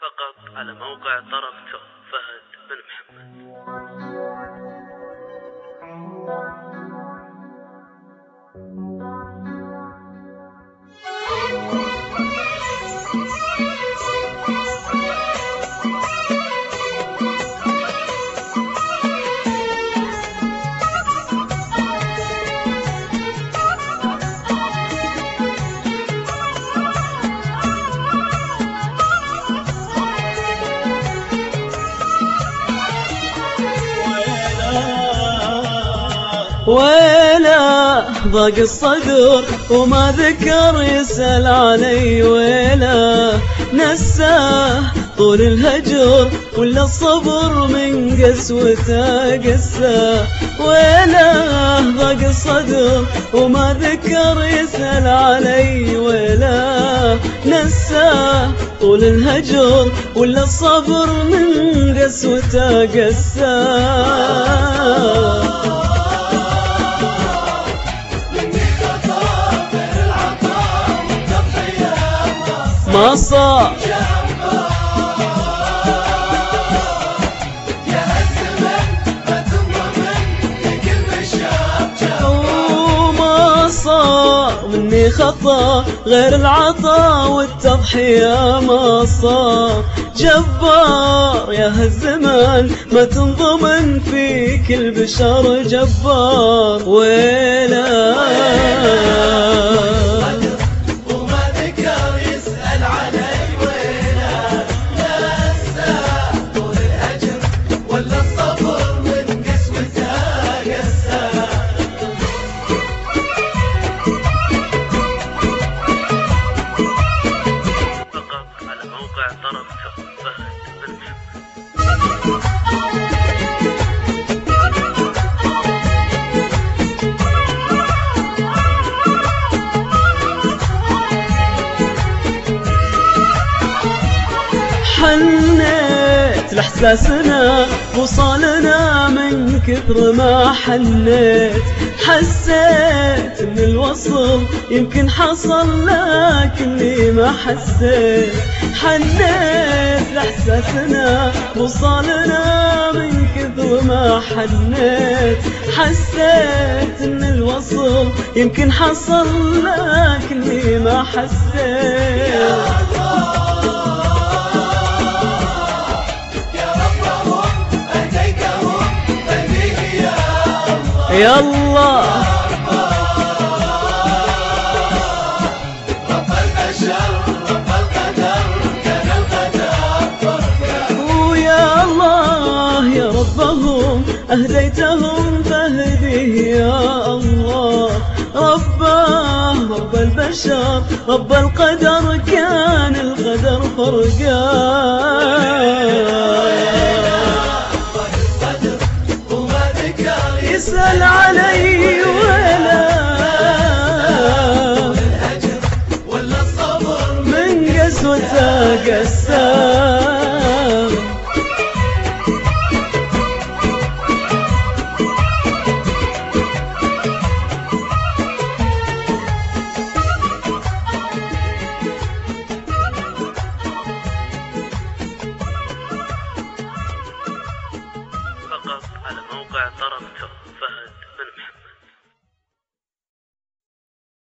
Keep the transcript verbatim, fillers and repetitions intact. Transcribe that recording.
فقط على موقع طرف تو. فهد بن محمد. ويلا ضاق الصدر وما ذكر يسأل علي، ويلا نساه طول الهجر ولا الصبر من قسوته قساه. ويلا ضاق الصدر وما ذكر يسأل علي، ويلا نساه طول الهجر ولا الصبر من قسوته قساه. ما صار يا هالزمن ما تنضمن لكل مشاب وما صار مني خطا غير العطا والتضحية. ما صار جبار يا هالزمان ما تنضمن فيك البشر جبار. ويلا حنيت لإحساسنا وصالنا من كثر ما حنيت. حسيت ان الوصل يمكن حصل لكني ما حسيت. حنيت لإحساسنا وصالنا من كثر ما حنيت. حسيت ان الوصل يمكن حصل لكني ما حسيت. يلا رب البشر رب القدر كان القدر فرقا. ويا الله يا ربهم أهديتهم فاهديه يا الله. رباه رب البشر رب القدر كان القدر فرقا. يسأل علي ولا الهجر ولا الصبر من قسوته قساه.